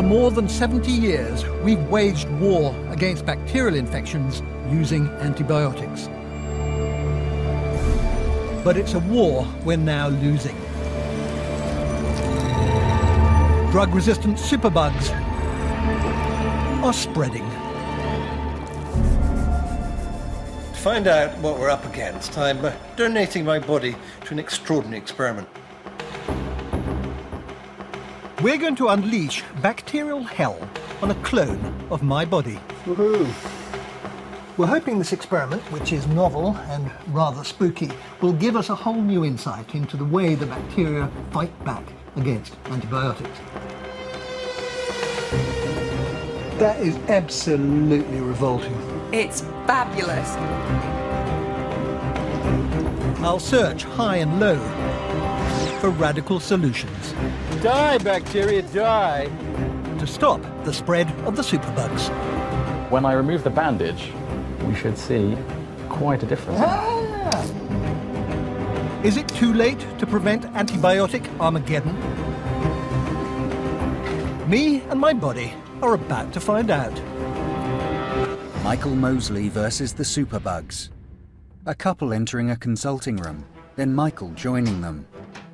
more than 70 years, we've waged war against bacterial infections using antibiotics. But it's a war we're now losing. Drug-resistant superbugs are spreading. To find out what we're up against, I'm donating my body to an extraordinary experiment. We're going to unleash bacterial hell on a clone of my body. Woohoo! We're hoping this experiment, which is novel and rather spooky, will give us a whole new insight into the way the bacteria fight back against antibiotics. That is absolutely revolting. It's fabulous. I'll search high and low for radical solutions. Die, bacteria, die! To stop the spread of the superbugs. When I remove the bandage, we should see quite a difference. Is it too late to prevent antibiotic Armageddon? Me and my body are about to find out. Michael Mosley versus the superbugs. A couple entering a consulting room, then Michael joining them.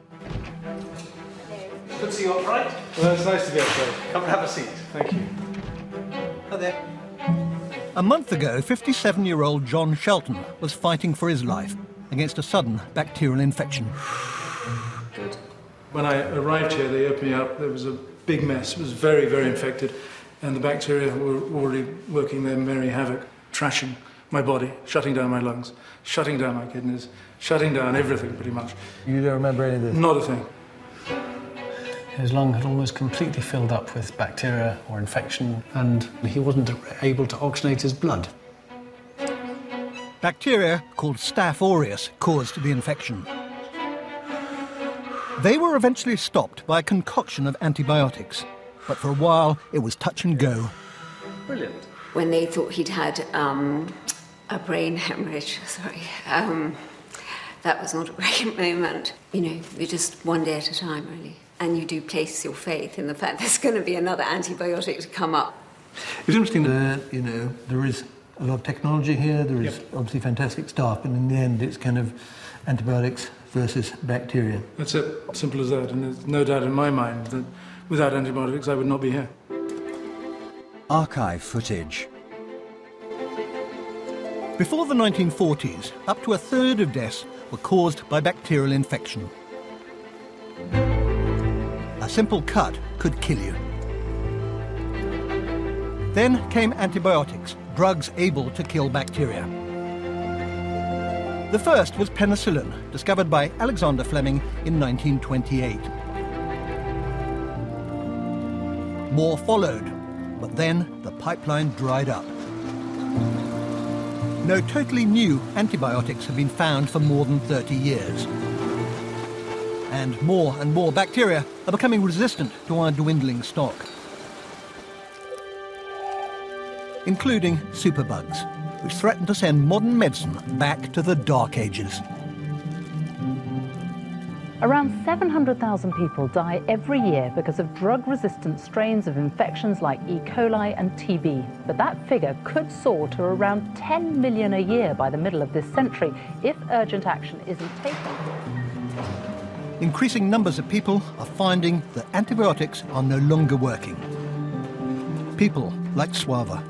Good to see you all right. Well, it's nice to be outside. Come and have a seat. Thank you. Hi there. A month ago, 57-year-old John Shelton was fighting for his life against a sudden bacterial infection. Good. When I arrived here, they opened me up. There was a big mess. It was very, very infected. And the bacteria were already working their merry havoc, trashing my body, shutting down my lungs, shutting down my kidneys, shutting down everything, pretty much. You don't remember any of this? Not a thing. His lung had almost completely filled up with bacteria or infection, and he wasn't able to oxygenate his blood. Bacteria called Staph aureus caused the infection. They were eventually stopped by a concoction of antibiotics, but for a while it was touch and go. Brilliant. When they thought he'd had a brain hemorrhage, that was not a great moment. You know, you're just one day at a time, really. And you do place your faith in the fact there's going to be another antibiotic to come up. It's interesting that, you know, there is a lot of technology here, there is obviously fantastic staff, but in the end it's kind of antibiotics versus bacteria. That's it, simple as that. And there's no doubt in my mind that without antibiotics I would not be here. Archive footage. Before the 1940s, up to a third of deaths were caused by bacterial infection. A simple cut could kill you. Then came antibiotics, drugs able to kill bacteria. The first was penicillin, discovered by Alexander Fleming in 1928. More followed, but then the pipeline dried up. No totally new antibiotics have been found for more than 30 years. And more bacteria are becoming resistant to our dwindling stock, including superbugs, which threaten to send modern medicine back to the Dark Ages. Around 700,000 people die every year because of drug-resistant strains of infections like E. coli and TB. But that figure could soar to around 10 million a year by the middle of this century if urgent action isn't taken. Increasing numbers of people are finding that antibiotics are no longer working. People like Suava.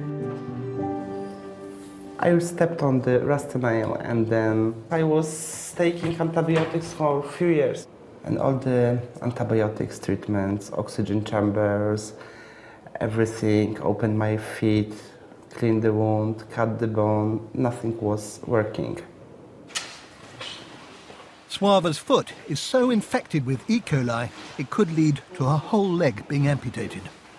I stepped on the rusty nail and then I was taking antibiotics for a few years. And all the antibiotics treatments, oxygen chambers, everything, opened my feet, cleaned the wound, cut the bone, nothing was working. Suava's foot is so infected with E. coli, it could lead to her whole leg being amputated.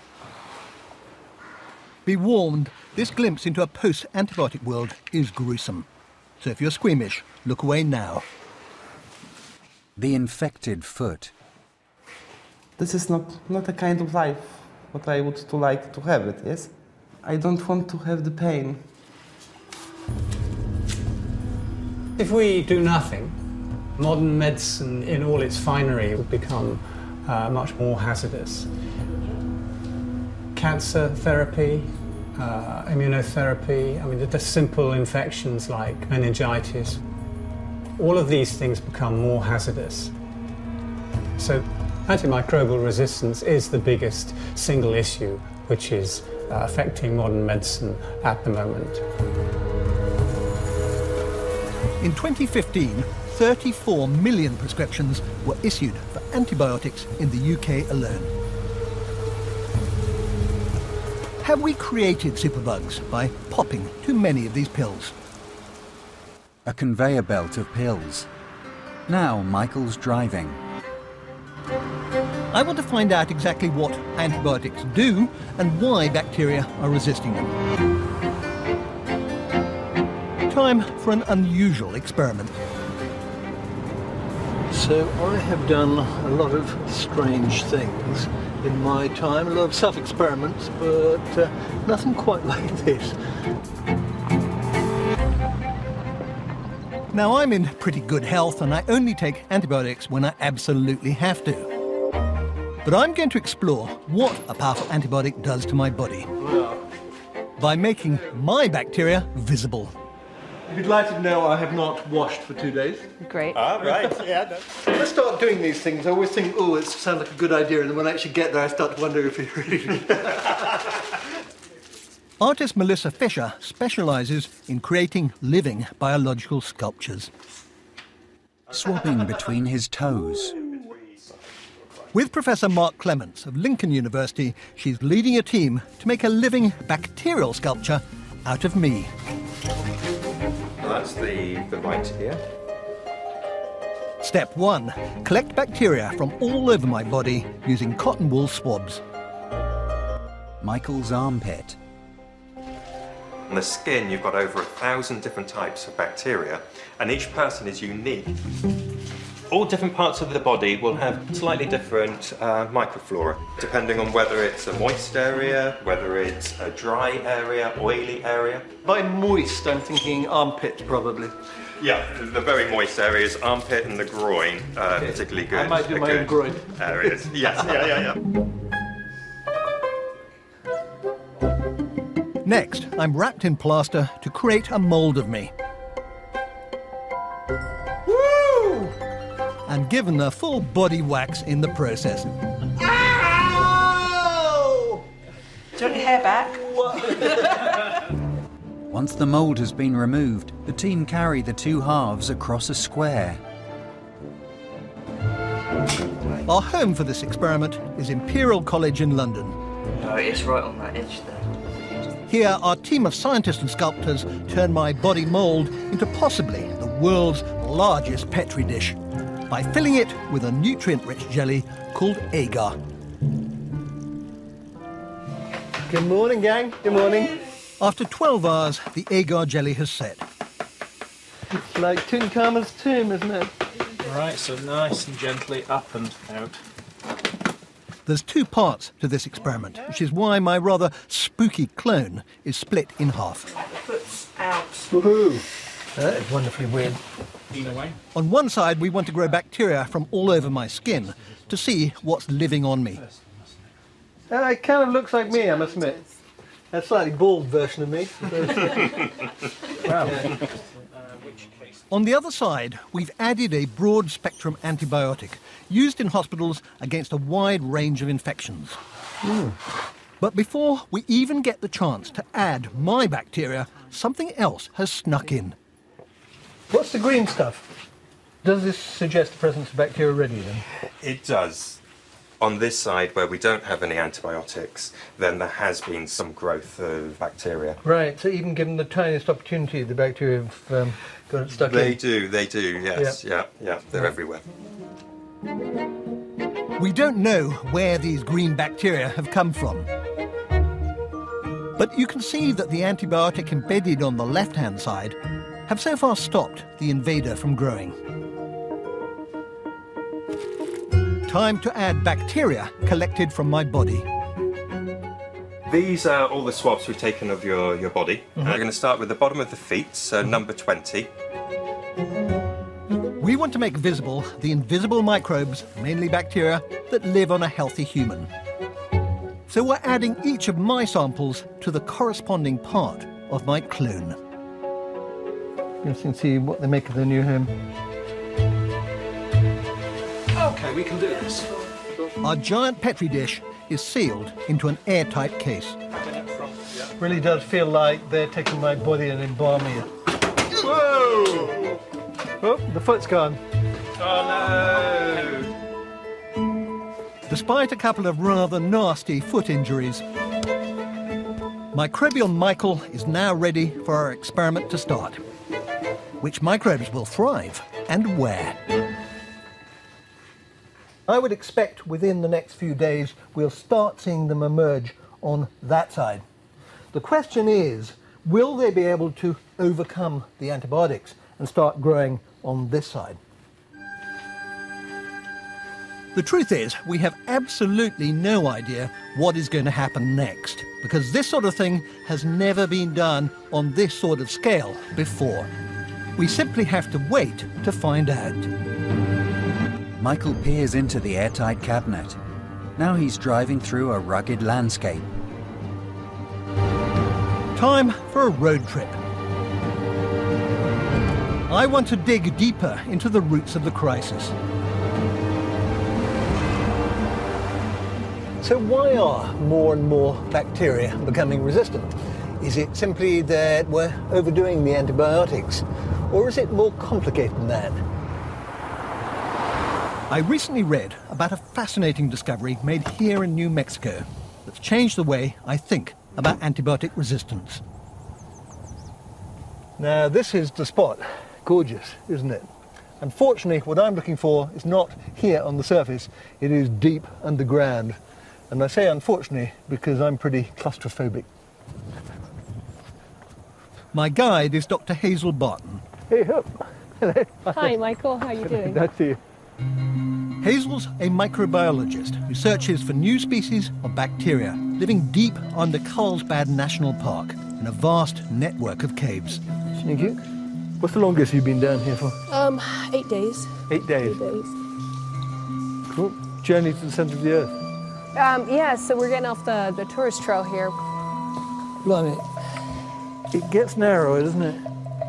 Be warned, this glimpse into a post-antibiotic world is gruesome. So if you're squeamish, look away now. The infected foot. This is not a kind of life what I would like to have it, yes? I don't want to have the pain. If we do nothing, modern medicine in all its finery will become much more hazardous. cancer therapy, immunotherapy. I mean, the simple infections like meningitis. All of these things become more hazardous. So antimicrobial resistance is the biggest single issue which is affecting modern medicine at the moment. In 2015, 34 million prescriptions were issued for antibiotics in the UK alone. Have we created superbugs by popping too many of these pills? A conveyor belt of pills. Now Michael's driving. I want to find out exactly what antibiotics do and why bacteria are resisting them. Time for an unusual experiment. So I have done a lot of strange things in my time, a lot of self-experiments, but nothing quite like this. Now, I'm in pretty good health and I only take antibiotics when I absolutely have to. But I'm going to explore what a powerful antibiotic does to my body by making my bacteria visible. You'd be delighted to know I have not washed for 2 days. Great. Ah, right, yeah. When I start doing these things, I always think, oh, it sounds like a good idea, and then when I actually get there, I start to wonder if it really... Artist Melissa Fisher specialises in creating living biological sculptures. Swapping between his toes. With Professor Mark Clements of Lincoln University, she's leading a team to make a living bacterial sculpture out of me. That's the right ear. Step 1. Collect bacteria from all over my body using cotton wool swabs. Michael's armpit. On the skin, you've got over 1,000 different types of bacteria, and each person is unique. All different parts of the body will have slightly different microflora, depending on whether it's a moist area, whether it's a dry area, oily area. By moist, I'm thinking armpits, probably. Yeah, the very moist areas, armpit and the groin, particularly good. I might do my own groin. Areas. Yes, yeah. Next, I'm wrapped in plaster to create a mould of me. Woo! And given a full body wax in the process. Ow! Do you want your hair back? Once the mould has been removed, the team carry the two halves across a square. Our home for this experiment is Imperial College in London. No, it's right on that edge there. Here, our team of scientists and sculptors turn my body mould into possibly the world's largest Petri dish by filling it with a nutrient-rich jelly called agar. Good morning, gang. Good morning. After 12 hours, the agar jelly has set. It's like Tutankhamun's tomb, isn't it? Right, so nice and gently up and out. There's two parts to this experiment, which is why my rather spooky clone is split in half. The foot's out. Woohoo! That is wonderfully weird. On one side, we want to grow bacteria from all over my skin to see what's living on me. It kind of looks like me, I must admit. A slightly bald version of me. Wow. On the other side, we've added a broad-spectrum antibiotic used in hospitals against a wide range of infections. But before we even get the chance to add my bacteria, something else has snuck in. What's the green stuff? Does this suggest the presence of bacteria already, then? It does. On this side, where we don't have any antibiotics, then there has been some growth of bacteria. Right, so even given the tiniest opportunity, the bacteria have got it stuck in? They do, yes. Yeah, they're everywhere. We don't know where these green bacteria have come from. But you can see that the antibiotic embedded on the left-hand side have so far stopped the invader from growing. Time to add bacteria collected from my body. These are all the swabs we've taken of your body. We're going to start with the bottom of the feet, so number 20. We want to make visible the invisible microbes, mainly bacteria, that live on a healthy human. So we're adding each of my samples to the corresponding part of my clone. You can see what they make of their new home. Okay, we can do this. Our giant Petri dish is sealed into an airtight case. Really does feel like they're taking my body and embalming it. Whoa! Oh, the foot's gone. Oh no! Despite a couple of rather nasty foot injuries, Microbial Michael is now ready for our experiment to start. Which microbes will thrive and where? I would expect within the next few days we'll start seeing them emerge on that side. The question is, will they be able to overcome the antibiotics and start growing on this side? The truth is, we have absolutely no idea what is going to happen next, because this sort of thing has never been done on this sort of scale before. We simply have to wait to find out. Michael peers into the airtight cabinet. Now he's driving through a rugged landscape. Time for a road trip. I want to dig deeper into the roots of the crisis. So why are more and more bacteria becoming resistant? Is it simply that we're overdoing the antibiotics? Or is it more complicated than that? I recently read about a fascinating discovery made here in New Mexico that's changed the way I think about antibiotic resistance. Now this is the spot. Gorgeous, isn't it? Unfortunately, what I'm looking for is not here on the surface, it is deep underground. And I say unfortunately because I'm pretty claustrophobic. My guide is Dr. Hazel Barton. Hey, Hope. Hello. Hi, Michael. How are you doing? Nice to see you. Hazel's a microbiologist who searches for new species of bacteria living deep under Carlsbad National Park in a vast network of caves. Thank you. What's the longest you've been down here for? 8 days. 8 days. 8 days. Cool. Journey to the centre of the earth. Yeah, so we're getting off the tourist trail here. Blimey. It gets narrower, doesn't it?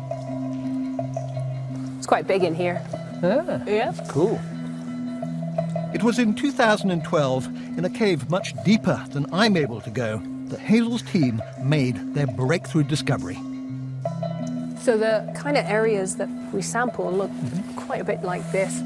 It's quite big in here. Ah, yeah. Cool. It was in 2012, in a cave much deeper than I'm able to go, that Hazel's team made their breakthrough discovery. So the kind of areas that we sample look quite a bit like this.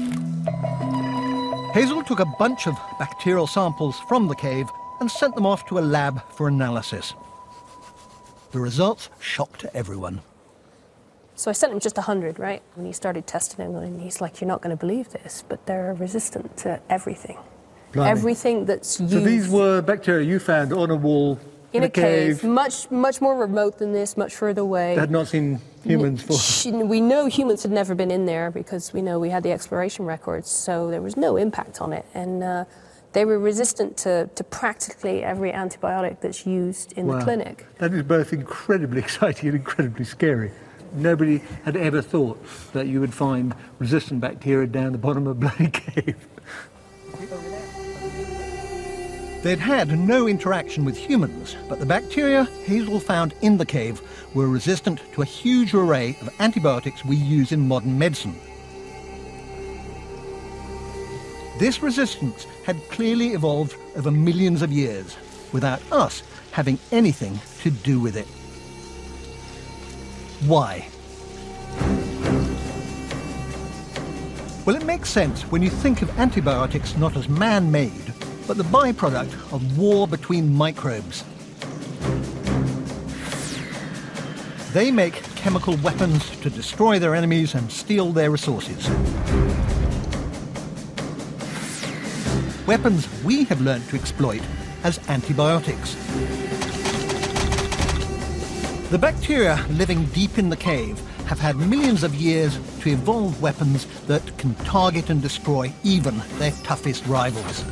Hazel took a bunch of bacterial samples from the cave and sent them off to a lab for analysis. The results shocked everyone. So I sent him just 100, right? When he started testing them, and he's like, you're not going to believe this, but they're resistant to everything. Blimey. Everything that's used. So these were bacteria you found on a wall in a cave. Much more remote than this, much further away. They had not seen humans before. We know humans had never been in there because we know we had the exploration records, so there was no impact on it. And they were resistant to practically every antibiotic that's used in the clinic. That is both incredibly exciting and incredibly scary. Nobody had ever thought that you would find resistant bacteria down the bottom of a bloody cave. They'd had no interaction with humans, but the bacteria Hazel found in the cave were resistant to a huge array of antibiotics we use in modern medicine. This resistance had clearly evolved over millions of years, without us having anything to do with it. Why? Well, it makes sense when you think of antibiotics not as man-made, but the byproduct of war between microbes. They make chemical weapons to destroy their enemies and steal their resources. Weapons we have learned to exploit as antibiotics. The bacteria living deep in the cave have had millions of years to evolve weapons that can target and destroy even their toughest rivals.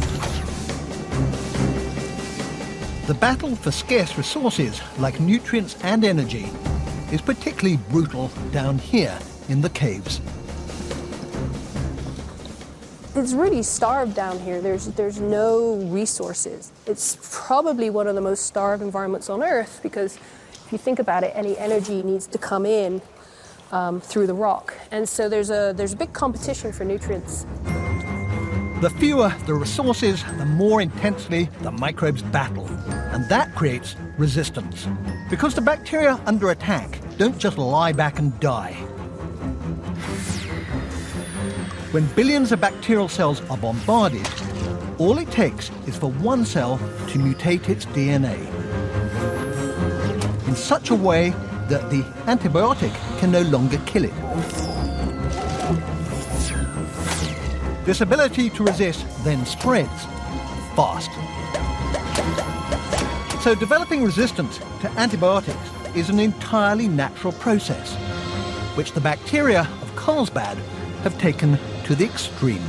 The battle for scarce resources like nutrients and energy is particularly brutal down here in the caves. It's really starved down here. There's no resources. It's probably one of the most starved environments on Earth because if you think about it, any energy needs to come in through the rock. And so there's a big competition for nutrients. The fewer the resources, the more intensely the microbes battle. And that creates resistance. Because the bacteria under attack don't just lie back and die. When billions of bacterial cells are bombarded, all it takes is for one cell to mutate its DNA in such a way that the antibiotic can no longer kill it. This ability to resist then spreads fast. So developing resistance to antibiotics is an entirely natural process, which the bacteria of Carlsbad have taken to the extreme.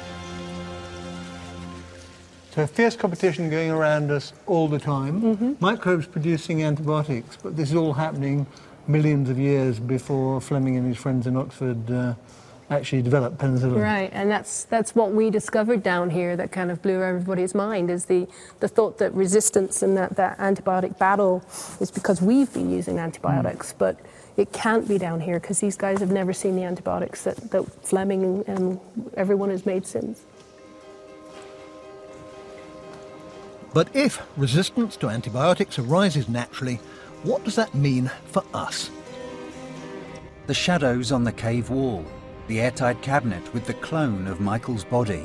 So fierce competition going around us all the time, microbes producing antibiotics, but this is all happening millions of years before Fleming and his friends in Oxford actually developed penicillin. Right, and that's what we discovered down here that kind of blew everybody's mind, is the thought that resistance and that antibiotic battle is because we've been using antibiotics, but it can't be down here because these guys have never seen the antibiotics that Fleming and everyone has made since. But if resistance to antibiotics arises naturally, what does that mean for us? The shadows on the cave wall, the airtight cabinet with the clone of Michael's body.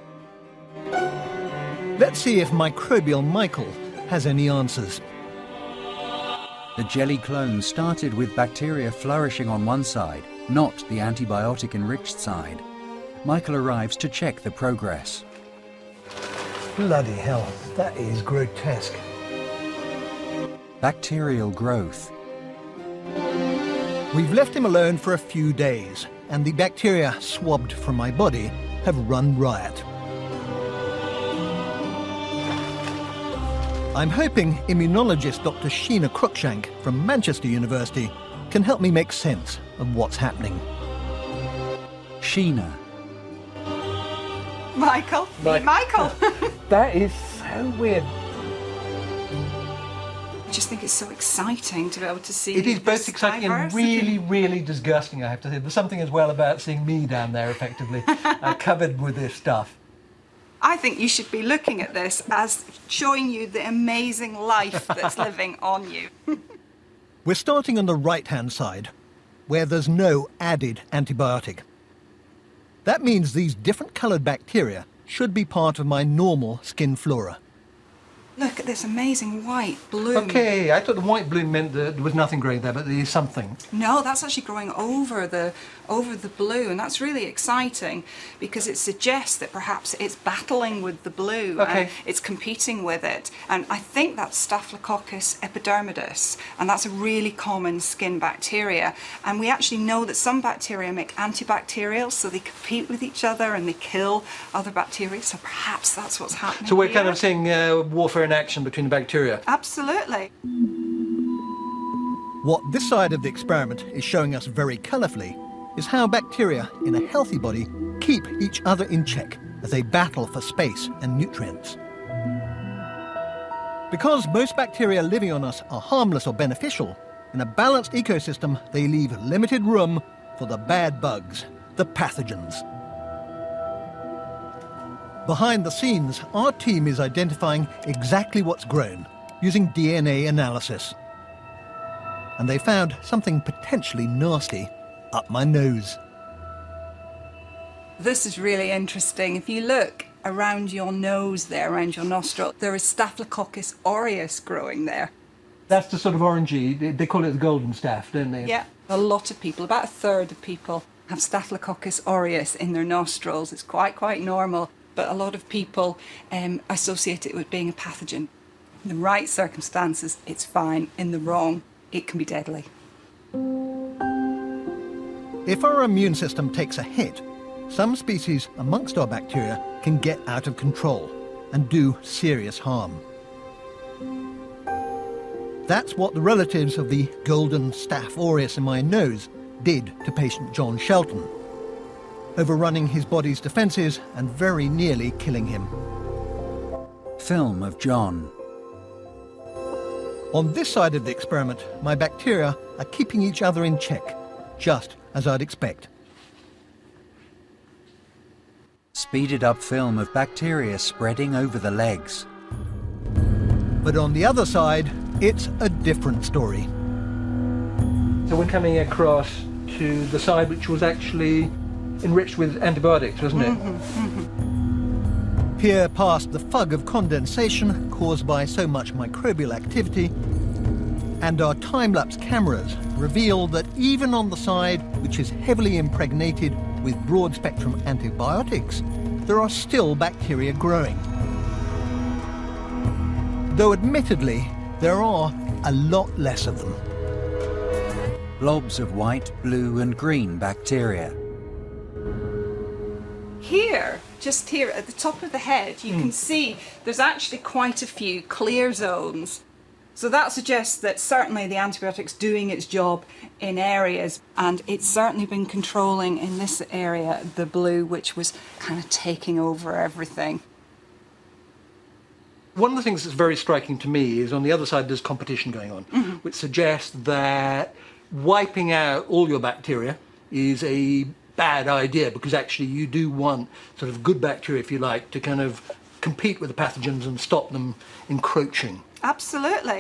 Let's see if microbial Michael has any answers. The jelly clone started with bacteria flourishing on one side, not the antibiotic-enriched side. Michael arrives to check the progress. Bloody hell, that is grotesque. Bacterial growth. We've left him alone for a few days, and the bacteria swabbed from my body have run riot. I'm hoping immunologist Dr. Sheena Cruikshank from Manchester University can help me make sense of what's happening. Sheena. Michael. Michael. That is so weird. I just think it's so exciting to be able to see. It is both exciting and really, really disgusting, I have to say. There's something as well about seeing me down there, effectively, covered with this stuff. I think you should be looking at this as showing you the amazing life that's living on you. We're starting on the right-hand side, where there's no added antibiotic. That means these different coloured bacteria should be part of my normal skin flora. Look at this amazing white bloom. Okay, I thought the white bloom meant that there was nothing growing there, but there is something. No, that's actually growing over the blue, and that's really exciting because it suggests that perhaps it's battling with the blue and it's competing with it. And I think that's Staphylococcus epidermidis, and that's a really common skin bacteria. And we actually know that some bacteria make antibacterials, so they compete with each other and they kill other bacteria. So perhaps that's what's happening. So we're here. kind of seeing warfare in action between the bacteria. Absolutely. What this side of the experiment is showing us very colourfully is how bacteria in a healthy body keep each other in check as they battle for space and nutrients. Because most bacteria living on us are harmless or beneficial, in a balanced ecosystem they leave limited room for the bad bugs, the pathogens. Behind the scenes, our team is identifying exactly what's grown using DNA analysis. And they found something potentially nasty up my nose. This is really interesting. If you look around your nose there, around your nostril, there is Staphylococcus aureus growing there. That's the sort of orangey, they call it the golden staph, don't they? Yeah, a lot of people, about a third of people, have Staphylococcus aureus in their nostrils. It's quite normal, but a lot of people associate it with being a pathogen. In the right circumstances, it's fine. In the wrong, it can be deadly. If our immune system takes a hit, some species amongst our bacteria can get out of control and do serious harm. That's what the relatives of the golden staph aureus in my nose did to patient John Shelton. overrunning his body's defences and very nearly killing him. Film of John. On this side of the experiment, my bacteria are keeping each other in check, just as I'd expect. Speeded up film of bacteria spreading over the legs. But on the other side, it's a different story. So we're coming across to the side which was actually enriched with antibiotics, wasn't it? Peer past the fug of condensation caused by so much microbial activity, and our time-lapse cameras reveal that even on the side which is heavily impregnated with broad-spectrum antibiotics, there are still bacteria growing. Though admittedly, there are a lot less of them. Blobs of white, blue and green bacteria. Here, just here at the top of the head, you can see there's actually quite a few clear zones. So that suggests that certainly the antibiotic's doing its job in areas, and it's certainly been controlling in this area the blue, which was kind of taking over everything. One of the things that's very striking to me is on the other side there's competition going on, which suggests that wiping out all your bacteria is a bad idea, because actually you do want sort of good bacteria, if you like, to kind of compete with the pathogens and stop them encroaching. Absolutely.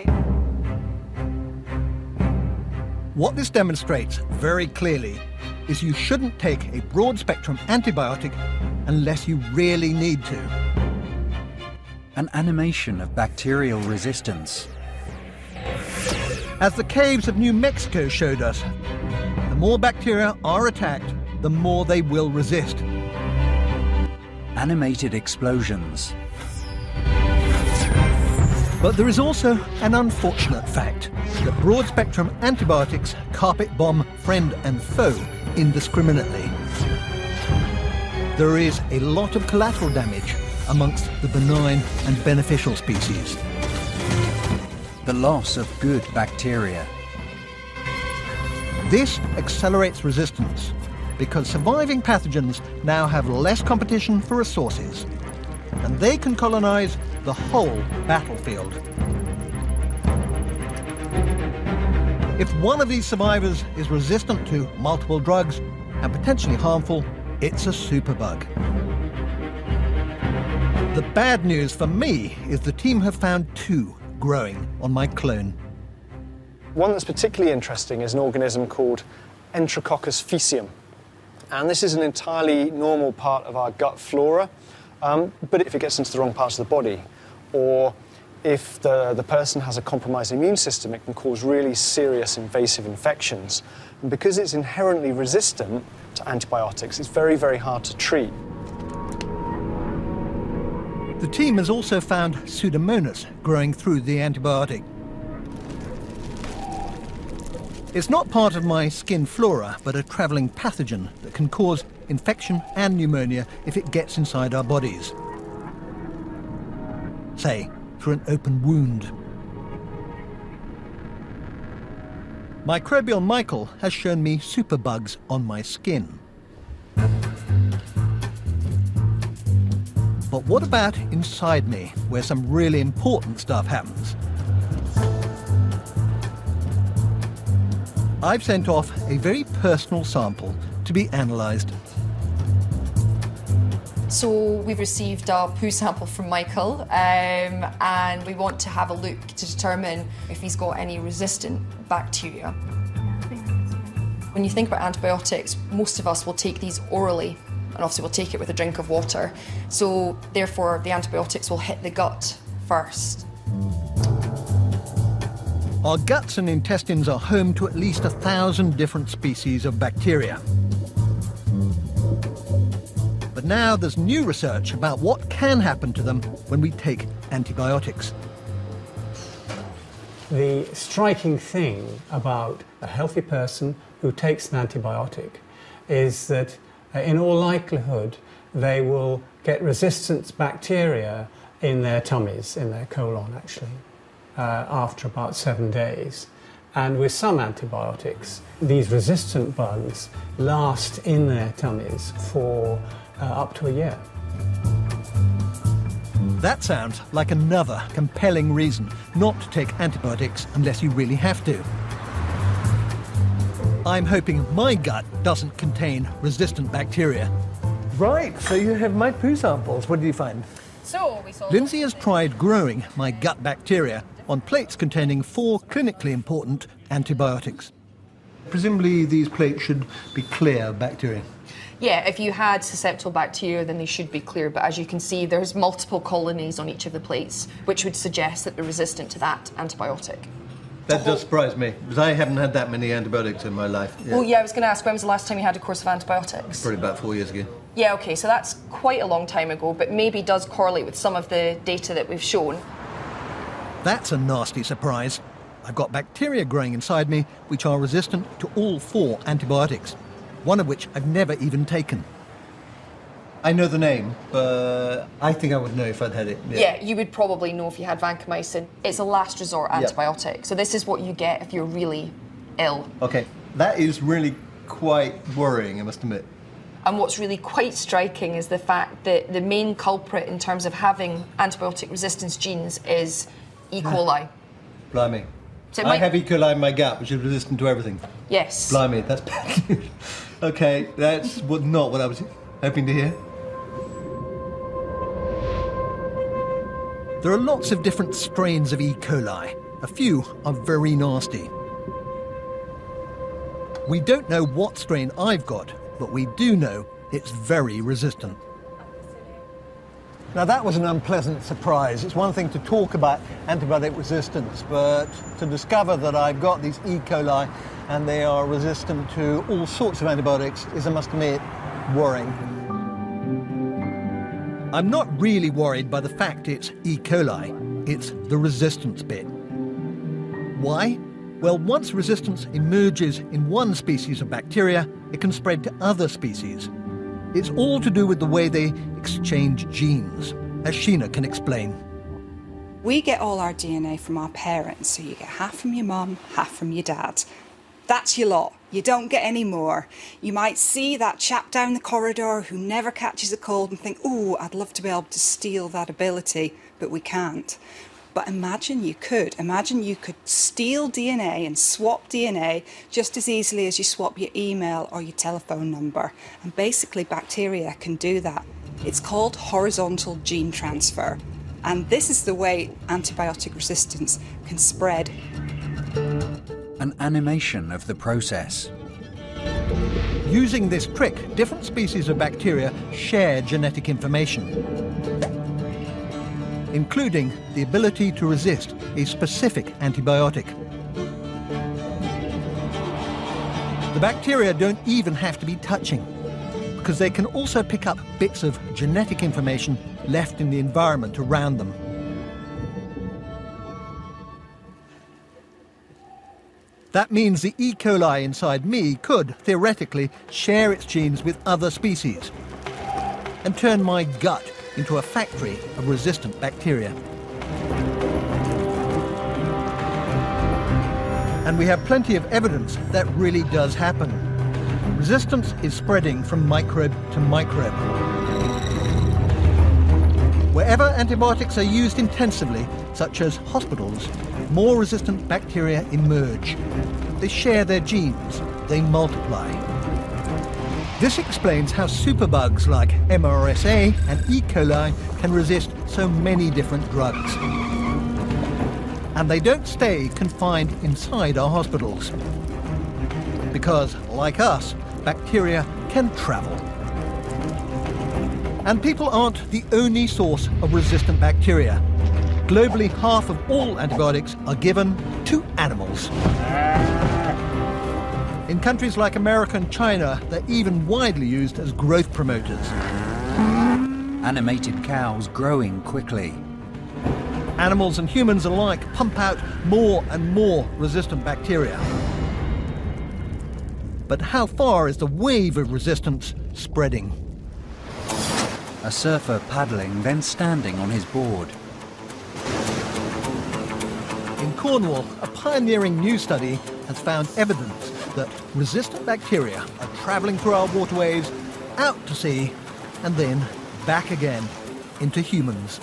What this demonstrates very clearly is you shouldn't take a broad-spectrum antibiotic unless you really need to. An animation of bacterial resistance. As the caves of New Mexico showed us, the more bacteria are attacked, the more they will resist. Animated explosions. But there is also an unfortunate fact that broad-spectrum antibiotics carpet bomb friend and foe indiscriminately. There is a lot of collateral damage amongst the benign and beneficial species. The loss of good bacteria. This accelerates resistance because surviving pathogens now have less competition for resources, and they can colonize the whole battlefield. If one of these survivors is resistant to multiple drugs and potentially harmful, it's a superbug. The bad news for me is the team have found two growing on my clone. One that's particularly interesting is an organism called Enterococcus faecium. And this is an entirely normal part of our gut flora, but if it gets into the wrong parts of the body, or if the person has a compromised immune system, it can cause really serious invasive infections. And because it's inherently resistant to antibiotics, it's very, very hard to treat. The team has also found Pseudomonas growing through the antibiotic. It's not part of my skin flora, but a travelling pathogen that can cause infection and pneumonia if it gets inside our bodies. Say, through an open wound. Microbial Michael has shown me superbugs on my skin. But what about inside me, where some really important stuff happens? I've sent off a very personal sample to be analysed. So we've received a poo sample from Michael, and we want to have a look to determine if he's got any resistant bacteria. When you think about antibiotics, most of us will take these orally, and obviously we'll take it with a drink of water. So therefore the antibiotics will hit the gut first. Our guts and intestines are home to at least 1,000 different species of bacteria. But now there's new research about what can happen to them when we take antibiotics. The striking thing about a healthy person who takes an antibiotic is that in all likelihood they will get resistant bacteria in their tummies, in their colon actually, after about 7 days. And with some antibiotics, these resistant bugs last in their tummies for up to a year. That sounds like another compelling reason not to take antibiotics unless you really have to. I'm hoping my gut doesn't contain resistant bacteria. Right, so you have my poo samples. What did you find? So we saw Lindsay has tried growing my gut bacteria on plates containing 4 clinically important antibiotics. Presumably these plates should be clear of bacteria. Yeah, if you had susceptible bacteria, then they should be clear. But as you can see, there's multiple colonies on each of the plates, which would suggest that they're resistant to that antibiotic. That does surprise me, because I haven't had that many antibiotics in my life. Well, yeah, I was going to ask, when was the last time you had a course of antibiotics? Probably about 4 years ago. Yeah, OK, so that's quite a long time ago, but maybe does correlate with some of the data that we've shown. That's a nasty surprise. I've got bacteria growing inside me which are resistant to all 4 antibiotics, one of which I've never even taken. I know the name, but I think I would know if I'd had it. Yeah, you would probably know if you had vancomycin. It's a last resort antibiotic, so this is what you get if you're really ill. OK, that is really quite worrying, I must admit. And what's really quite striking is the fact that the main culprit in terms of having antibiotic resistance genes is E. coli. Blimey. So I have E. coli in my gut, which is resistant to everything. Yes. Blimey, that's bad news. OK, that's not what I was hoping to hear. There are lots of different strains of E. coli. A few are very nasty. We don't know what strain I've got, but we do know it's very resistant. Now that was an unpleasant surprise. It's one thing to talk about antibiotic resistance, but to discover that I've got these E. coli and they are resistant to all sorts of antibiotics is, I must admit, worrying. I'm not really worried by the fact it's E. coli. It's the resistance bit. Why? Well, once resistance emerges in one species of bacteria, it can spread to other species. It's all to do with the way they exchange genes, as Sheena can explain. We get all our DNA from our parents, so you get half from your mum, half from your dad. That's your lot. You don't get any more. You might see that chap down the corridor who never catches a cold and think, oh, I'd love to be able to steal that ability, but we can't. But imagine you could. Imagine you could steal DNA and swap DNA just as easily as you swap your email or your telephone number. And basically bacteria can do that. It's called horizontal gene transfer. And this is the way antibiotic resistance can spread. An animation of the process. Using this trick, different species of bacteria share genetic information, including the ability to resist a specific antibiotic. The bacteria don't even have to be touching, because they can also pick up bits of genetic information left in the environment around them. That means the E. coli inside me could, theoretically, share its genes with other species and turn my gut into a factory of resistant bacteria. And we have plenty of evidence that really does happen. Resistance is spreading from microbe to microbe. Wherever antibiotics are used intensively, such as hospitals, more resistant bacteria emerge. They share their genes, they multiply. This explains how superbugs like MRSA and E. coli can resist so many different drugs. And they don't stay confined inside our hospitals. Because, like us, bacteria can travel. And people aren't the only source of resistant bacteria. Globally, half of all antibiotics are given to animals. In countries like America and China, they're even widely used as growth promoters. Animated cows growing quickly. Animals and humans alike pump out more and more resistant bacteria. But how far is the wave of resistance spreading? A surfer paddling, then standing on his board. In Cornwall, a pioneering new study has found evidence that resistant bacteria are travelling through our waterways, out to sea, and then back again into humans.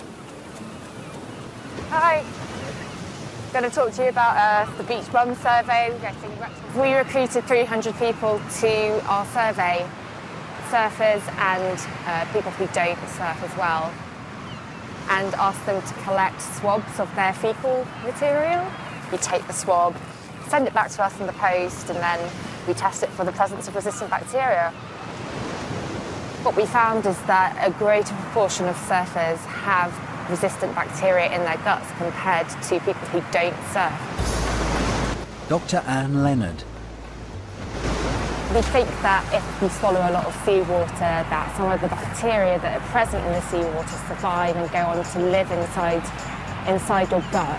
Hi. I'm going to talk to you about the Beach Bum survey. We recruited 300 people to our survey, surfers and people who don't surf as well, and asked them to collect swabs of their faecal material. We take the swab, send it back to us in the post, and then we test it for the presence of resistant bacteria. What we found is that a greater proportion of surfers have resistant bacteria in their guts compared to people who don't surf. Dr. Anne Leonard. We think that if we swallow a lot of seawater, that some of the bacteria that are present in the seawater survive and go on to live inside your gut.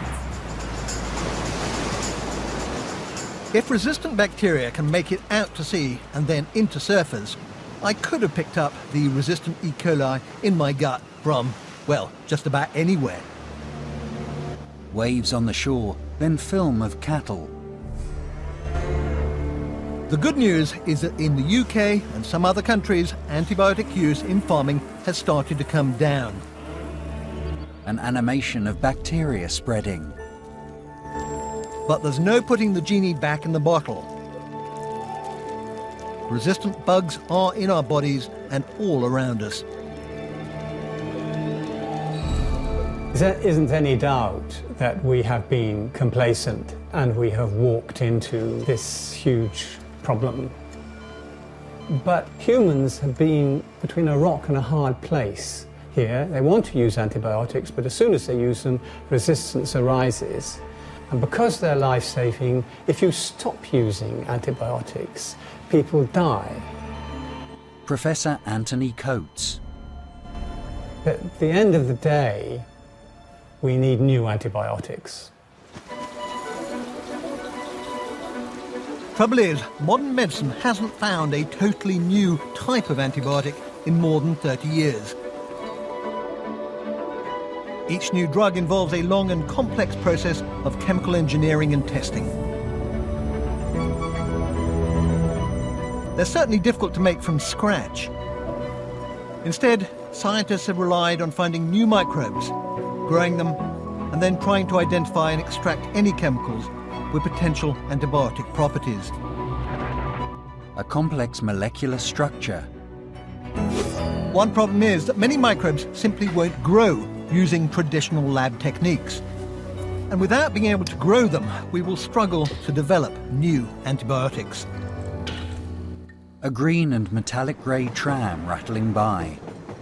If resistant bacteria can make it out to sea and then into surfers, I could have picked up the resistant E. coli in my gut from, well, just about anywhere. Waves on the shore, then film of cattle. The good news is that in the UK and some other countries, antibiotic use in farming has started to come down. An animation of bacteria spreading. But there's no putting the genie back in the bottle. Resistant bugs are in our bodies and all around us. There isn't any doubt that we have been complacent and we have walked into this huge problem. But humans have been between a rock and a hard place here. They want to use antibiotics, but as soon as they use them, resistance arises. And because they're life-saving, if you stop using antibiotics, people die. Professor Anthony Coates. At the end of the day, we need new antibiotics. Trouble is, modern medicine hasn't found a totally new type of antibiotic in more than 30 years. Each new drug involves a long and complex process of chemical engineering and testing. They're certainly difficult to make from scratch. Instead, scientists have relied on finding new microbes, growing them, and then trying to identify and extract any chemicals with potential antibiotic properties. A complex molecular structure. One problem is that many microbes simply won't grow using traditional lab techniques. And without being able to grow them, we will struggle to develop new antibiotics. A green and metallic grey tram rattling by.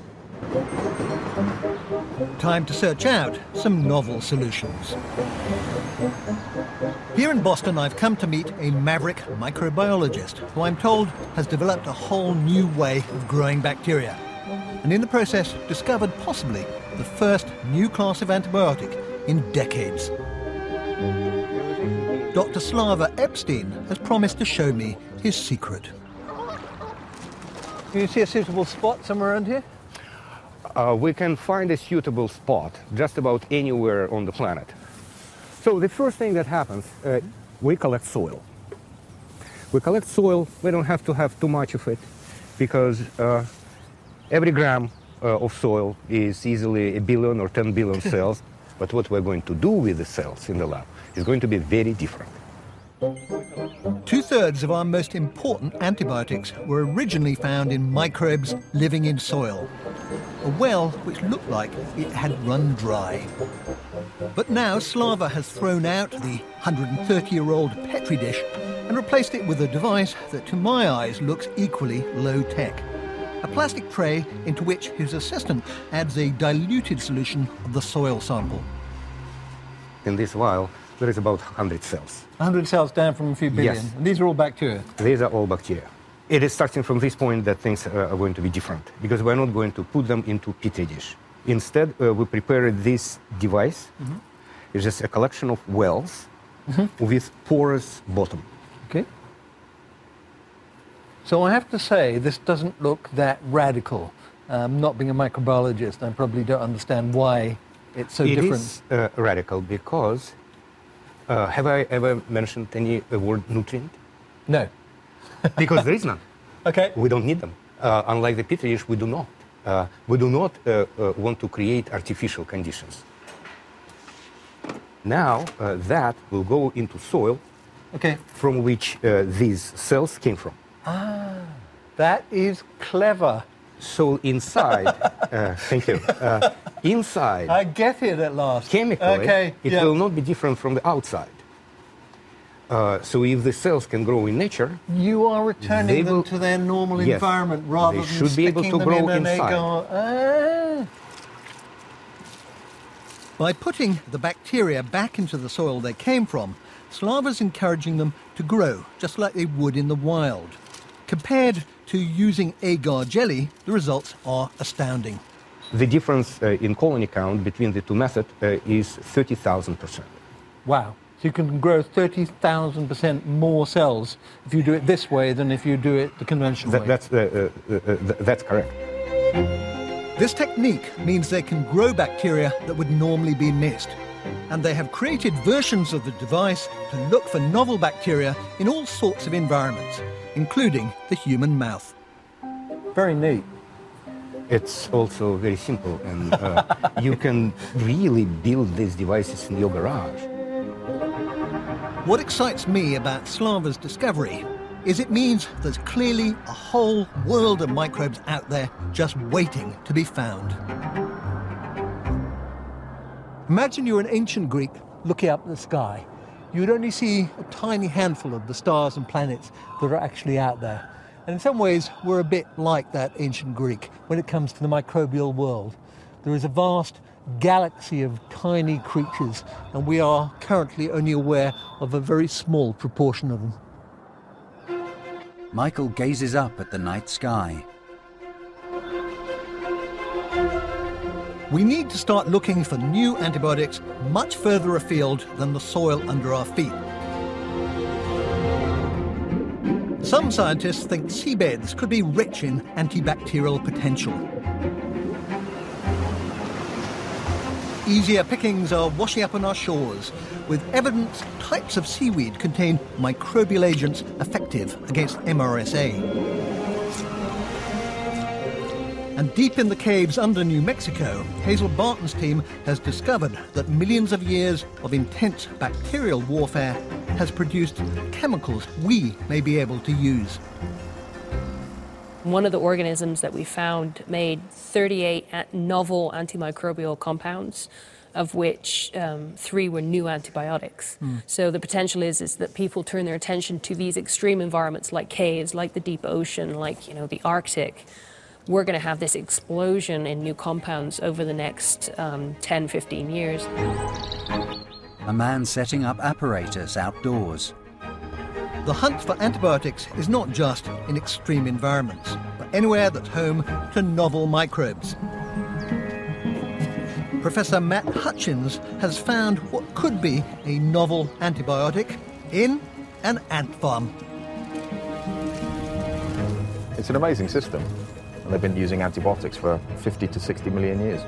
Time to search out some novel solutions. Here in Boston, I've come to meet a maverick microbiologist who I'm told has developed a whole new way of growing bacteria, and in the process discovered possibly the first new class of antibiotic in decades. Dr. Slava Epstein has promised to show me his secret. Can you see a suitable spot somewhere around here? We can find a suitable spot just about anywhere on the planet. So the first thing that happens, we collect soil. We collect soil, we don't have to have too much of it, because every gram of soil is easily 1 billion or 10 billion cells. But what we're going to do with the cells in the lab is going to be very different. 2/3 of our most important antibiotics were originally found in microbes living in soil, a well which looked like it had run dry. But now Slava has thrown out the 130-year-old Petri dish and replaced it with a device that to my eyes looks equally low-tech. A plastic tray into which his assistant adds a diluted solution of the soil sample. In this vial, there is about 100 cells. 100 cells down from a few billion. Yes. And these are all bacteria? These are all bacteria. It is starting from this point that things are going to be different, because we're not going to put them into Petri dish. Instead, we prepared this device. Mm-hmm. It's just a collection of wells with porous bottom. Okay. So I have to say, this doesn't look that radical. Not being a microbiologist, I probably don't understand why it's so different. It is radical because Have I ever mentioned any word nutrient? No. Because there is none. Okay. We don't need them. Unlike the petri dish, we do not. We do not want to create artificial conditions. Now that will go into soil, from which these cells came from. Ah, that is clever. So inside, thank you. Inside, I get it at last. Chemically, it will not be different from the outside. So if the cells can grow in nature, you are returning them to their normal environment rather than should be able to grow inside. By putting the bacteria back into the soil they came from, Slava's encouraging them to grow just like they would in the wild. Compared to using agar jelly, the results are astounding. The difference in colony count between the two methods is 30,000%. Wow. So you can grow 30,000% more cells if you do it this way than if you do it the conventional way. That's correct. This technique means they can grow bacteria that would normally be missed. And they have created versions of the device to look for novel bacteria in all sorts of environments, including the human mouth. Very neat. It's also very simple, and you can really build these devices in your garage. What excites me about Slava's discovery is it means there's clearly a whole world of microbes out there just waiting to be found. Imagine you're an ancient Greek looking up at the sky. You'd only see a tiny handful of the stars and planets that are actually out there. And in some ways, we're a bit like that ancient Greek when it comes to the microbial world. There is a vast galaxy of tiny creatures, and we are currently only aware of a very small proportion of them. Michael gazes up at the night sky. We need to start looking for new antibiotics much further afield than the soil under our feet. Some scientists think seabeds could be rich in antibacterial potential. Easier pickings are washing up on our shores, with evidence types of seaweed contain microbial agents effective against MRSA. And deep in the caves under New Mexico, Hazel Barton's team has discovered that millions of years of intense bacterial warfare has produced chemicals we may be able to use. One of the organisms that we found made 38 novel antimicrobial compounds, of which 3 were new antibiotics. So the potential is that people turn their attention to these extreme environments like caves, like the deep ocean, like the Arctic. We're going to have this explosion in new compounds over the next 10, 15 years. A man setting up apparatus outdoors. The hunt for antibiotics is not just in extreme environments, but anywhere that's home to novel microbes. Professor Matt Hutchins has found what could be a novel antibiotic in an ant farm. It's an amazing system. They've been using antibiotics for 50 to 60 million years.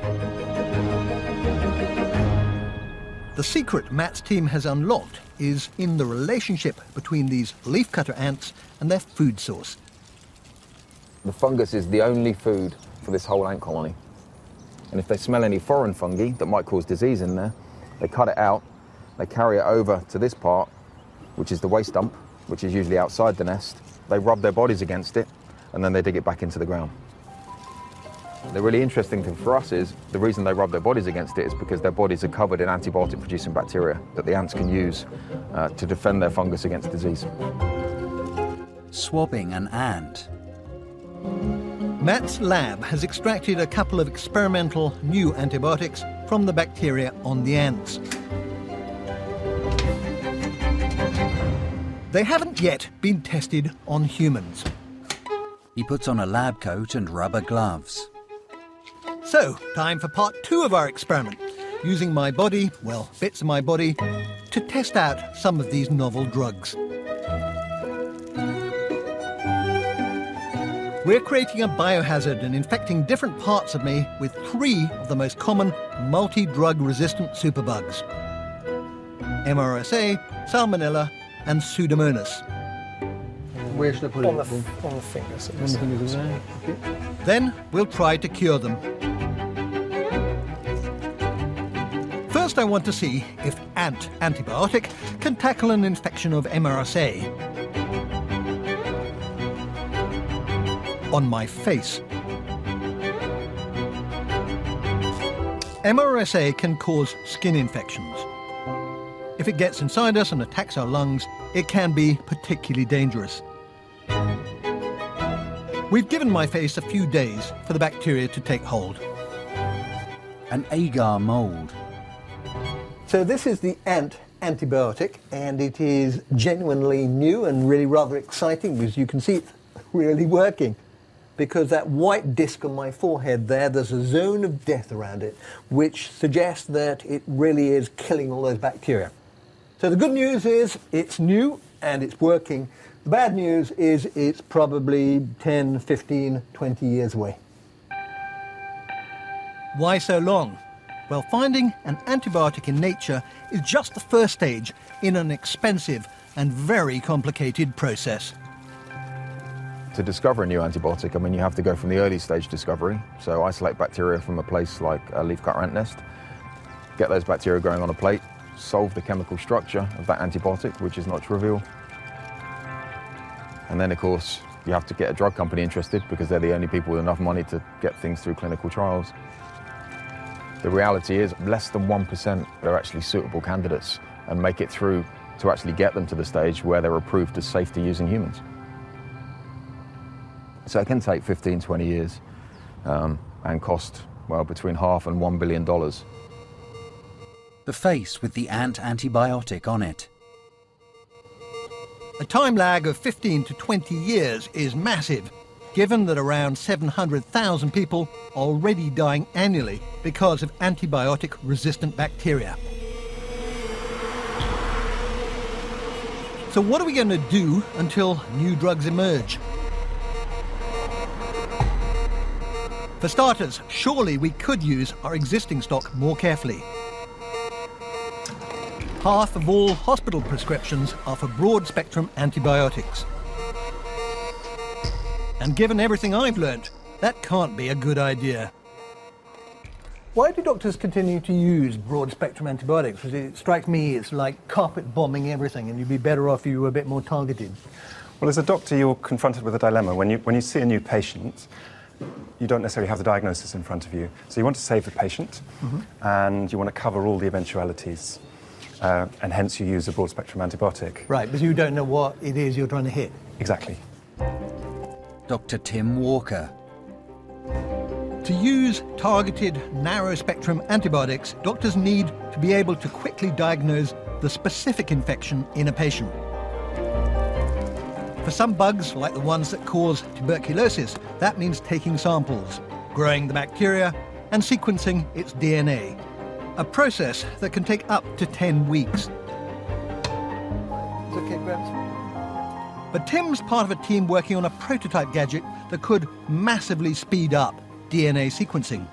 The secret Matt's team has unlocked is in the relationship between these leafcutter ants and their food source. The fungus is the only food for this whole ant colony. And if they smell any foreign fungi that might cause disease in there, they cut it out, they carry it over to this part, which is the waste dump, which is usually outside the nest. They rub their bodies against it, and then they dig it back into the ground. The really interesting thing for us is the reason they rub their bodies against it is because their bodies are covered in antibiotic-producing bacteria that the ants can use to defend their fungus against disease. Swabbing an ant. Matt's lab has extracted a couple of experimental new antibiotics from the bacteria on the ants. They haven't yet been tested on humans. He puts on a lab coat and rubber gloves. So, time for part 2 of our experiment, using my body, well, bits of my body, to test out some of these novel drugs. We're creating a biohazard and infecting different parts of me with 3 of the most common multi-drug resistant superbugs. MRSA, Salmonella and Pseudomonas. Where should I put on it? On the fingers. On the fingers there. Okay. Then we'll try to cure them. First, I want to see if ant antibiotic can tackle an infection of MRSA. On my face. MRSA can cause skin infections. If it gets inside us and attacks our lungs, it can be particularly dangerous. We've given my face a few days for the bacteria to take hold. An agar mould. So this is the ant antibiotic, and it is genuinely new and really rather exciting because you can see it's really working. Because that white disc on my forehead there, there's a zone of death around it, which suggests that it really is killing all those bacteria. So the good news is it's new and it's working. The bad news is it's probably 10, 15, 20 years away. Why so long? Well, finding an antibiotic in nature is just the first stage in an expensive and very complicated process. To discover a new antibiotic, I mean, you have to go from the early stage discovery, so isolate bacteria from a place like a leafcutter ant nest, get those bacteria growing on a plate, solve the chemical structure of that antibiotic, which is not trivial. And then, of course, you have to get a drug company interested because they're the only people with enough money to get things through clinical trials. The reality is less than 1% are actually suitable candidates and make it through to actually get them to the stage where they're approved as safe to use in humans. So it can take 15, 20 years and cost, well, between $500 and $1 billion. The face with the ant antibiotic on it. A time lag of 15 to 20 years is massive, given that around 700,000 people are already dying annually because of antibiotic-resistant bacteria. So what are we going to do until new drugs emerge? For starters, surely we could use our existing stock more carefully. Half of all hospital prescriptions are for broad-spectrum antibiotics. And given everything I've learnt, that can't be a good idea. Why do doctors continue to use broad-spectrum antibiotics? Because it strikes me it's like carpet bombing everything, and you'd be better off if you were a bit more targeted. Well, as a doctor, you're confronted with a dilemma. When you see a new patient, you don't necessarily have the diagnosis in front of you. So you want to save the patient, and you want to cover all the eventualities, and hence you use a broad-spectrum antibiotic. Right, because you don't know what it is you're trying to hit. Exactly. Dr. Tim Walker. To use targeted, narrow-spectrum antibiotics, doctors need to be able to quickly diagnose the specific infection in a patient. For some bugs, like the ones that cause tuberculosis, that means taking samples, growing the bacteria, and sequencing its DNA. A process that can take up to 10 weeks. It's okay, Grabs. But Tim's part of a team working on a prototype gadget that could massively speed up DNA sequencing.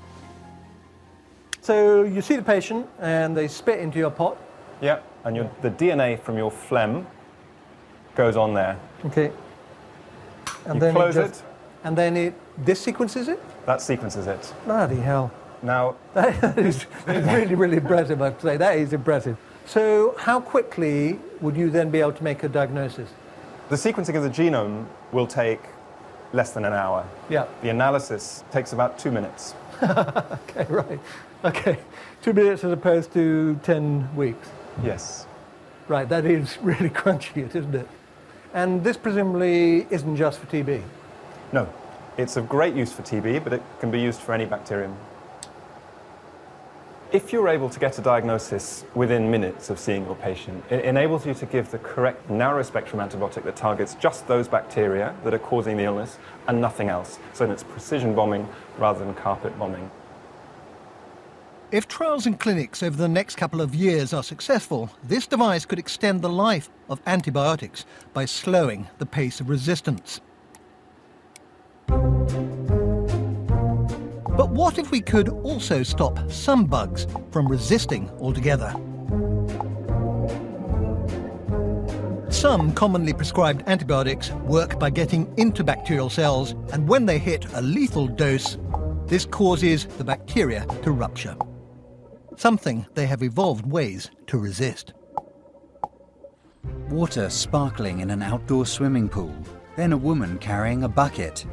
So you see the patient and they spit into your pot. Yeah, and the DNA from your phlegm goes on there. Okay. And you then close it. And then this sequences it? That sequences it. Bloody hell. Now... That is really, really impressive, I have to say. That is impressive. So how quickly would you then be able to make a diagnosis? The sequencing of the genome will take less than an hour. Yeah. The analysis takes about 2 minutes. Okay, right. Okay. 2 minutes as opposed to 10 weeks. Yes. Right, that is really crunchy, isn't it? And this presumably isn't just for TB? No. It's of great use for TB, but it can be used for any bacterium. If you're able to get a diagnosis within minutes of seeing your patient, it enables you to give the correct narrow-spectrum antibiotic that targets just those bacteria that are causing the illness and nothing else. So it's precision bombing rather than carpet bombing. If trials in clinics over the next couple of years are successful, this device could extend the life of antibiotics by slowing the pace of resistance. But what if we could also stop some bugs from resisting altogether? Some commonly prescribed antibiotics work by getting into bacterial cells, and when they hit a lethal dose, this causes the bacteria to rupture, something they have evolved ways to resist. Water sparkling in an outdoor swimming pool, then a woman carrying a bucket.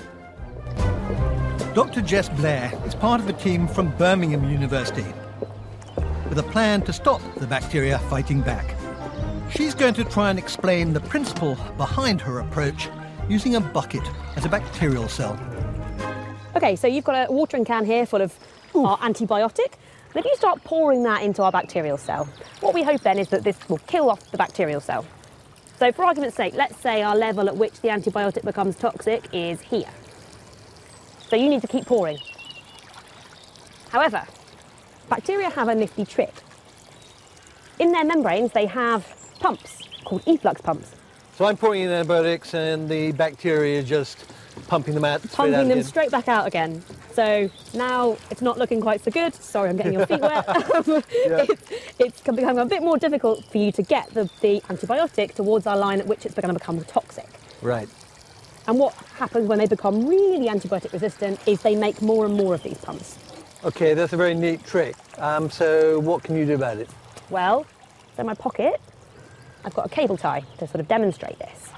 Dr. Jess Blair is part of a team from Birmingham University with a plan to stop the bacteria fighting back. She's going to try and explain the principle behind her approach using a bucket as a bacterial cell. Okay, so you've got a watering can here full of our antibiotic. And if you start pouring that into our bacterial cell, what we hope then is that this will kill off the bacterial cell. So for argument's sake, let's say our level at which the antibiotic becomes toxic is here. So you need to keep pouring. However, bacteria have a nifty trick. In their membranes, they have pumps called efflux pumps. So I'm pouring in antibiotics and the bacteria is just pumping them out. Pumping them straight back out again. So now it's not looking quite so good. Sorry, I'm getting your feet wet. It's becoming a bit more difficult for you to get the antibiotic towards our line at which it's going to become toxic. Right. And what happens when they become really antibiotic resistant is they make more and more of these pumps. Okay, that's a very neat trick. So what can you do about it? Well, so in my pocket, I've got a cable tie to sort of demonstrate this.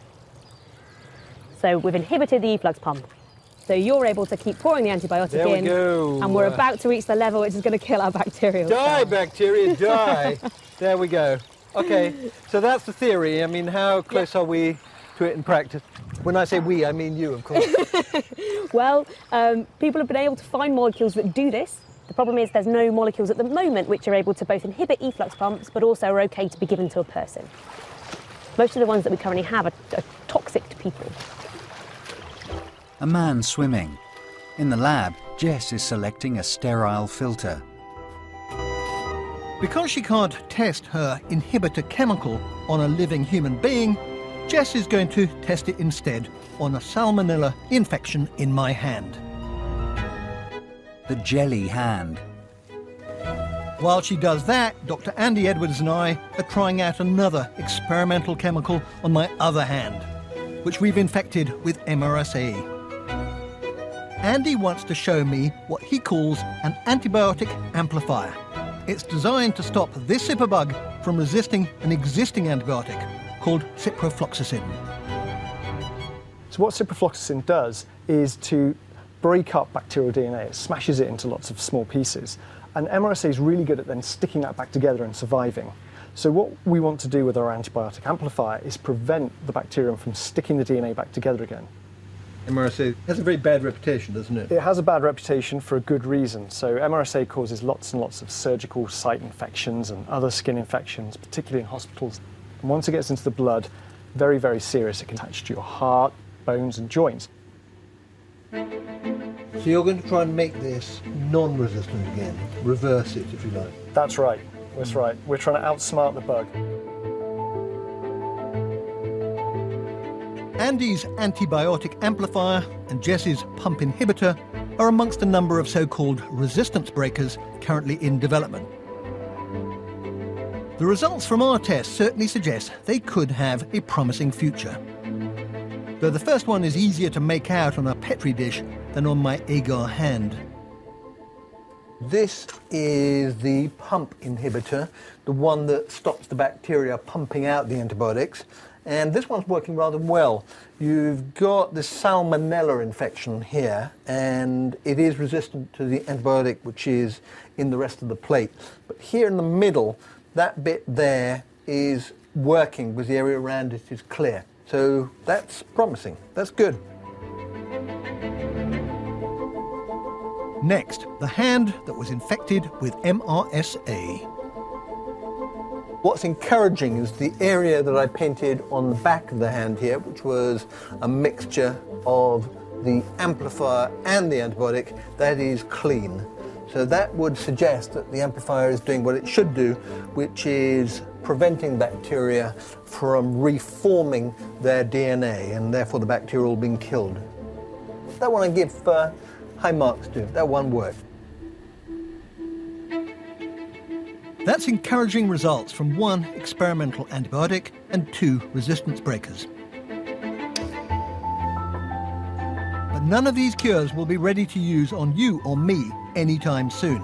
So we've inhibited the efflux pump. So you're able to keep pouring the antibiotic in. Go. And we're about to reach the level which is going to kill our bacterial Die, cell. bacteria, die. There we go. Okay, so that's the theory. I mean, how close are we to it in practice? When I say we, I mean you, of course. Well, people have been able to find molecules that do this. The problem is there's no molecules at the moment which are able to both inhibit efflux pumps but also are okay to be given to a person. Most of the ones that we currently have are toxic to people. A man swimming. In the lab, Jess is selecting a sterile filter. Because she can't test her inhibitor chemical on a living human being, Jess is going to test it instead on a salmonella infection in my hand. The jelly hand. While she does that, Dr. Andy Edwards and I are trying out another experimental chemical on my other hand, which we've infected with MRSA. Andy wants to show me what he calls an antibiotic amplifier. It's designed to stop this superbug from resisting an existing antibiotic called ciprofloxacin. So what ciprofloxacin does is to break up bacterial DNA. It smashes it into lots of small pieces. And MRSA is really good at then sticking that back together and surviving. So what we want to do with our antibiotic amplifier is prevent the bacterium from sticking the DNA back together again. MRSA has a very bad reputation, doesn't it? It has a bad reputation for a good reason. So MRSA causes lots and lots of surgical site infections and other skin infections, particularly in hospitals. And once it gets into the blood, very, very serious. It can attach to your heart, bones and joints. So you're going to try and make this non-resistant again, reverse it if you like. That's right, that's right. We're trying to outsmart the bug. Andy's antibiotic amplifier and Jess's pump inhibitor are amongst a number of so-called resistance breakers currently in development. The results from our tests certainly suggest they could have a promising future. Though the first one is easier to make out on a Petri dish than on my agar hand. This is the pump inhibitor, the one that stops the bacteria pumping out the antibiotics. And this one's working rather well. You've got this salmonella infection here, and it is resistant to the antibiotic which is in the rest of the plate. But here in the middle, that bit there is working because the area around it is clear. So that's promising. That's good. Next, the hand that was infected with MRSA. What's encouraging is the area that I painted on the back of the hand here, which was a mixture of the amplifier and the antibiotic, that is clean. So that would suggest that the amplifier is doing what it should do, which is preventing bacteria from reforming their DNA and therefore the bacterial being killed. That one I give high marks to. That one worked. That's encouraging results from 1 experimental antibiotic and 2 resistance breakers. But none of these cures will be ready to use on you or me anytime soon.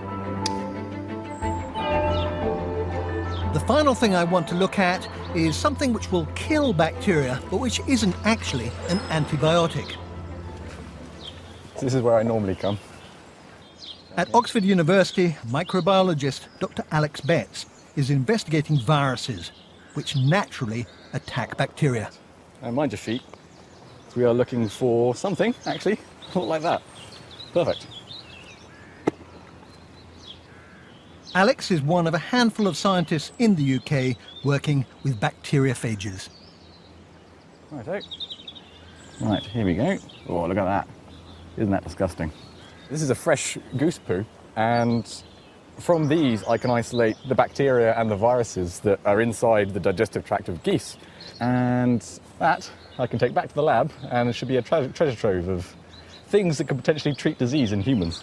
The final thing I want to look at is something which will kill bacteria, but which isn't actually an antibiotic. This is where I normally come. At Oxford University, microbiologist Dr. Alex Betts is investigating viruses which naturally attack bacteria. And mind your feet. We are looking for something, actually, like that. Perfect. Alex is one of a handful of scientists in the UK working with bacteriophages. Right, here we go. Oh, look at that. Isn't that disgusting? This is a fresh goose poo, and from these I can isolate the bacteria and the viruses that are inside the digestive tract of geese. And that I can take back to the lab, and it should be a treasure trove of things that could potentially treat disease in humans.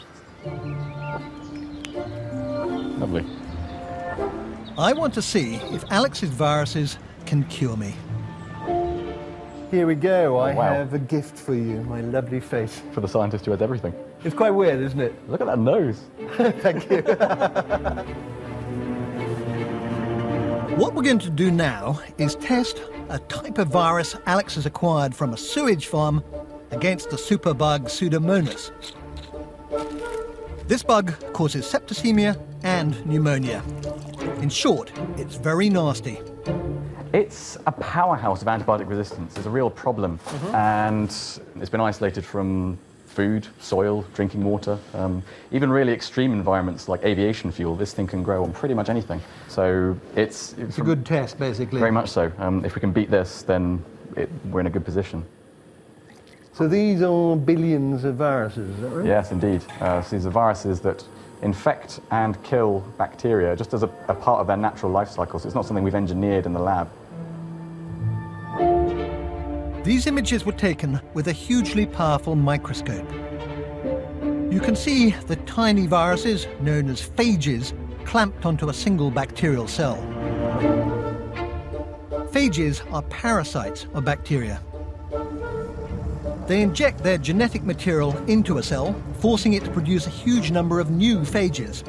Lovely. I want to see if Alex's viruses can cure me. Here we go. I have a gift for you, my lovely face. For the scientist who has everything. It's quite weird, isn't it? Look at that nose. Thank you. What we're going to do now is test a type of virus Alex has acquired from a sewage farm against the superbug Pseudomonas. This bug causes septicemia and pneumonia. In short, it's very nasty. It's a powerhouse of antibiotic resistance. It's a real problem, and it's been isolated from food, soil, drinking water, even really extreme environments like aviation fuel. This thing can grow on pretty much anything. So it's a good test, basically. Very much so. If we can beat this, then we're in a good position. So these are billions of viruses, is that right? Yes, indeed. So these are viruses that infect and kill bacteria just as a part of their natural life cycle. So it's not something we've engineered in the lab. These images were taken with a hugely powerful microscope. You can see the tiny viruses, known as phages, clamped onto a single bacterial cell. Phages are parasites of bacteria. They inject their genetic material into a cell, forcing it to produce a huge number of new phages.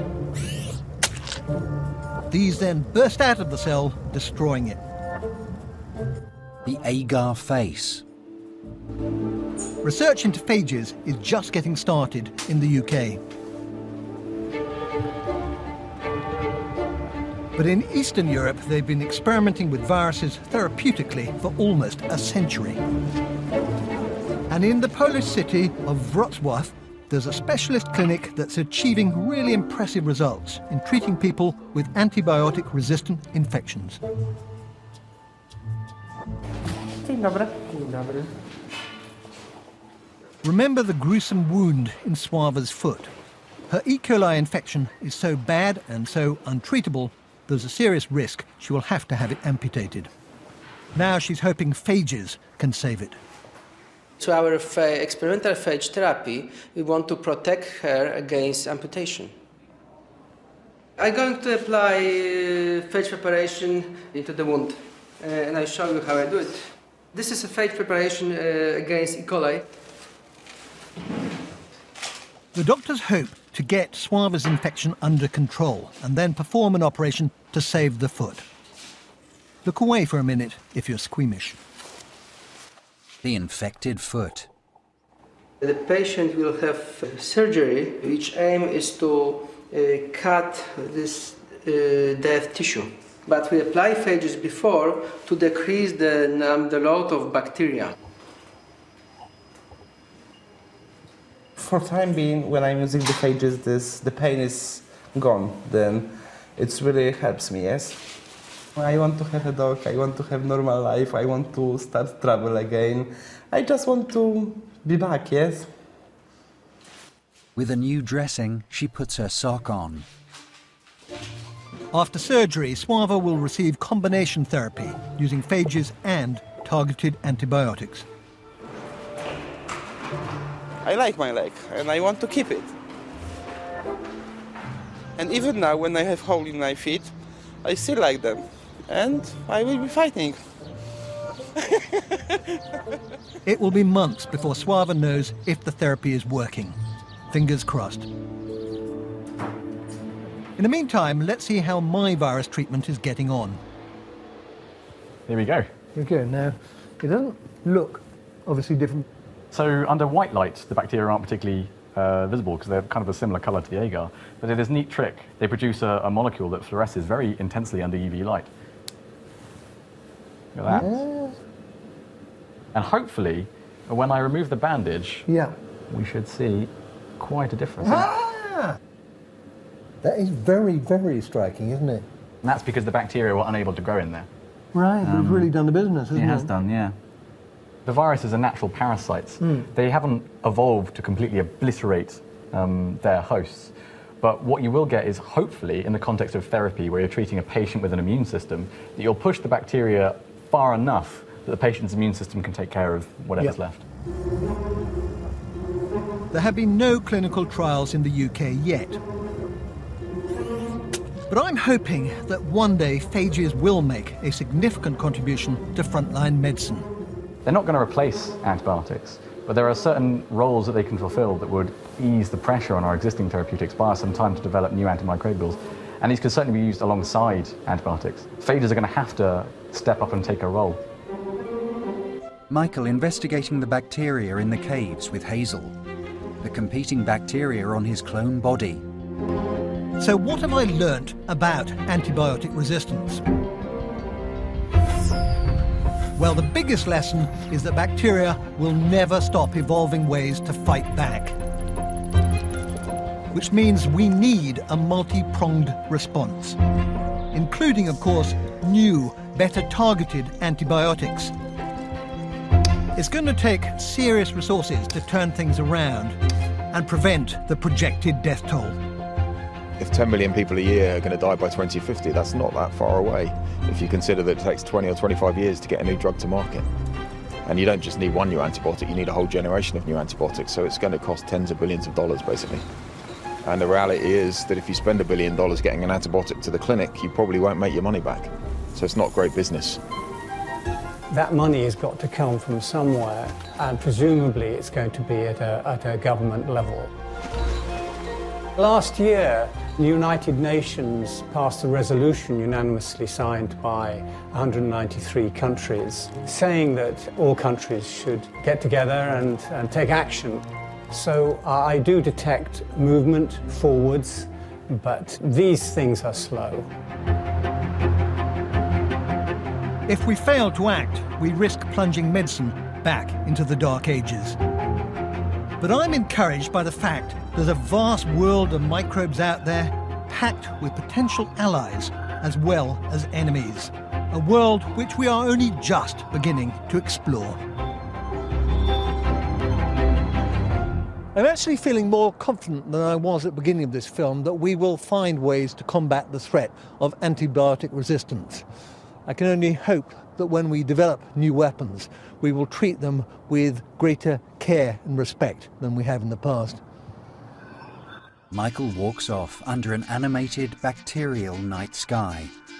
These then burst out of the cell, destroying it. The agar face. Research into phages is just getting started in the UK. But in Eastern Europe, they've been experimenting with viruses therapeutically for almost a century. And in the Polish city of Wrocław, there's a specialist clinic that's achieving really impressive results in treating people with antibiotic-resistant infections. Dzień dobry. Dzień dobry. Remember the gruesome wound in Sława's foot? Her E. coli infection is so bad and so untreatable, there's a serious risk she will have to have it amputated. Now she's hoping phages can save it. To our experimental phage therapy, we want to protect her against amputation. I'm going to apply phage preparation into the wound, and I'll show you how I do it. This is a phage preparation against E. coli. The doctors hope to get Sława's infection under control and then perform an operation to save the foot. Look away for a minute if you're squeamish. The infected foot. The patient will have surgery, which aim is to cut this dead tissue. But we apply phages before to decrease the load of bacteria. For time being, when I'm using the phages, the pain is gone. Then it really helps me, yes? I want to have a dog, I want to have normal life, I want to start travel again. I just want to be back, yes? With a new dressing, she puts her sock on. After surgery, Sława will receive combination therapy using phages and targeted antibiotics. I like my leg and I want to keep it. And even now, when I have hole in my feet, I still like them. And I will be fighting. It will be months before Suava knows if the therapy is working. Fingers crossed. In the meantime, let's see how my virus treatment is getting on. Here we go. Here we go. Now, it doesn't look obviously different. So under white light, the bacteria aren't particularly visible because they're kind of a similar colour to the agar. But in this neat trick, they produce a molecule that fluoresces very intensely under UV light. Look at that. Yeah. And hopefully, when I remove the bandage, yeah, we should see quite a difference. Ah! That is very, very striking, isn't it? And that's because the bacteria were unable to grow in there. Right, it's really done the business, hasn't it? It has done, yeah. The viruses are natural parasites. They haven't evolved to completely obliterate their hosts. But what you will get is, hopefully, in the context of therapy, where you're treating a patient with an immune system, that you'll push the bacteria far enough that the patient's immune system can take care of whatever's left. There have been no clinical trials in the UK yet. But I'm hoping that one day phages will make a significant contribution to frontline medicine. They're not going to replace antibiotics, but there are certain roles that they can fulfill that would ease the pressure on our existing therapeutics, buy us some time to develop new antimicrobials, and these could certainly be used alongside antibiotics. Phages are going to have to step up and take a role. Michael investigating the bacteria in the caves with Hazel, the competing bacteria on his clone body. So what have I learnt about antibiotic resistance? Well, the biggest lesson is that bacteria will never stop evolving ways to fight back. Which means we need a multi-pronged response, including, of course, new, better targeted antibiotics. It's going to take serious resources to turn things around and prevent the projected death toll. If 10 million people a year are going to die by 2050, that's not that far away, if you consider that it takes 20 or 25 years to get a new drug to market. And you don't just need one new antibiotic, you need a whole generation of new antibiotics, so it's going to cost tens of billions of dollars, basically. And the reality is that if you spend $1 billion getting an antibiotic to the clinic, you probably won't make your money back. So it's not great business. That money has got to come from somewhere, and presumably it's going to be at a government level. Last year, the United Nations passed a resolution unanimously signed by 193 countries, saying that all countries should get together and take action. So I do detect movement forwards, but these things are slow. If we fail to act, we risk plunging medicine back into the Dark Ages. But I'm encouraged by the fact there's a vast world of microbes out there, packed with potential allies as well as enemies. A world which we are only just beginning to explore. I'm actually feeling more confident than I was at the beginning of this film that we will find ways to combat the threat of antibiotic resistance. I can only hope that when we develop new weapons, we will treat them with greater care and respect than we have in the past. Michael walks off under an animated bacterial night sky,